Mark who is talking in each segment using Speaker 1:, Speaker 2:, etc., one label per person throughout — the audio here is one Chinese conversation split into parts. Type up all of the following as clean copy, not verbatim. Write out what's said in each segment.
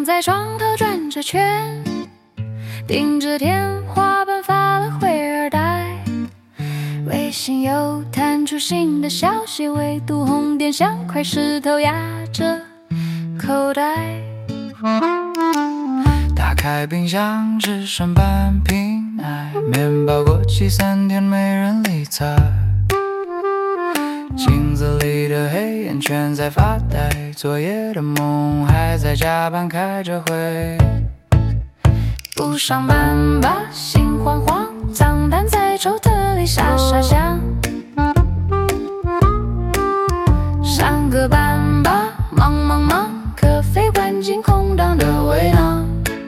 Speaker 1: 躺在床头转着圈，盯着天花板发了会儿呆。微信又弹出新的消息，唯独红点像块石头压着口袋。
Speaker 2: 打开冰箱只剩半瓶奶，面包过期3天没人理睬。镜子里的黑眼圈在发呆，昨夜的梦还在加班开着会。
Speaker 1: 不上班吧，心慌慌，脏蛋在抽屉里傻傻想。上个班吧，忙忙忙，咖啡灌进空荡的胃囊。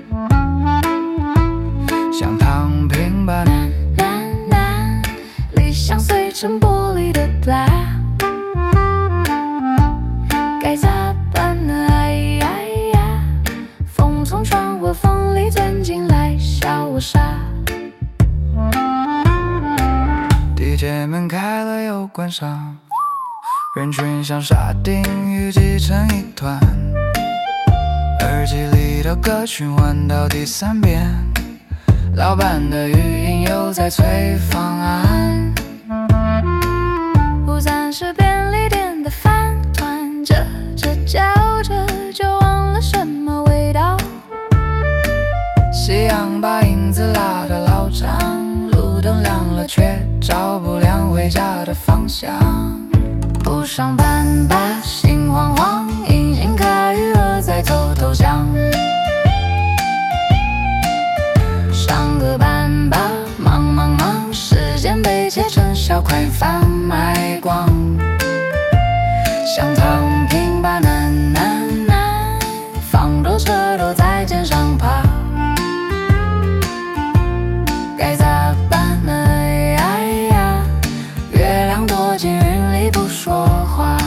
Speaker 2: 想躺平吧，
Speaker 1: 理想碎成玻璃的 black。该咋办呢？哎呀呀！风从窗户缝里钻进来，笑我傻。
Speaker 2: 地铁门开了又关上，人群像沙丁鱼挤成一团。耳机里的歌循环到第3遍，老板的语音又在催方案。
Speaker 1: 不算是便利店的饭团，嚼着就忘了什么味道。
Speaker 2: 夕阳把影子拉得老长，路灯亮了却照不亮回家的方向。
Speaker 1: 不上班吧，心慌慌，隐形卡余额在偷偷想。上个班吧，忙忙忙，时间被切成小块贩卖光。想躺平吧，难，放多车都在肩上爬。该咋办呢？哎呀，月亮躲进云里不说话。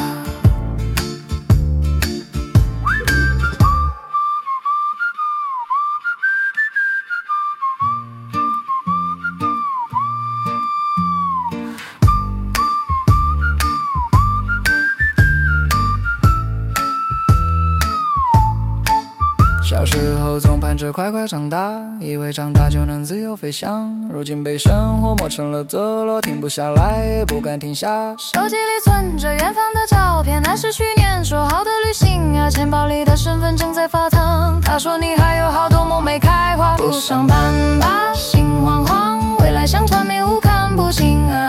Speaker 2: 小时候总盼着快快长大，以为长大就能自由飞翔，如今被生活磨成了泽罗，停不下来也不敢停下。
Speaker 1: 手机里存着远方的照片，那是去年说好的旅行啊，钱包里的身份证在发烫。他说你还有好多梦没开花。不上班吧，心慌慌，未来像团迷雾看不清啊。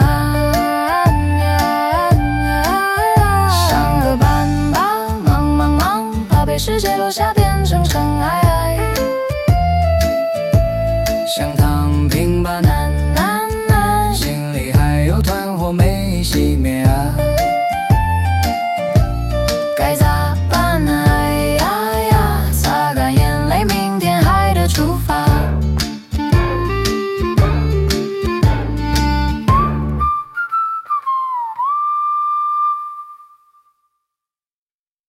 Speaker 1: 上个班吧，忙忙忙，怕被世界落下变成尘埃。
Speaker 2: 想躺平吧，难，心里还有团火没熄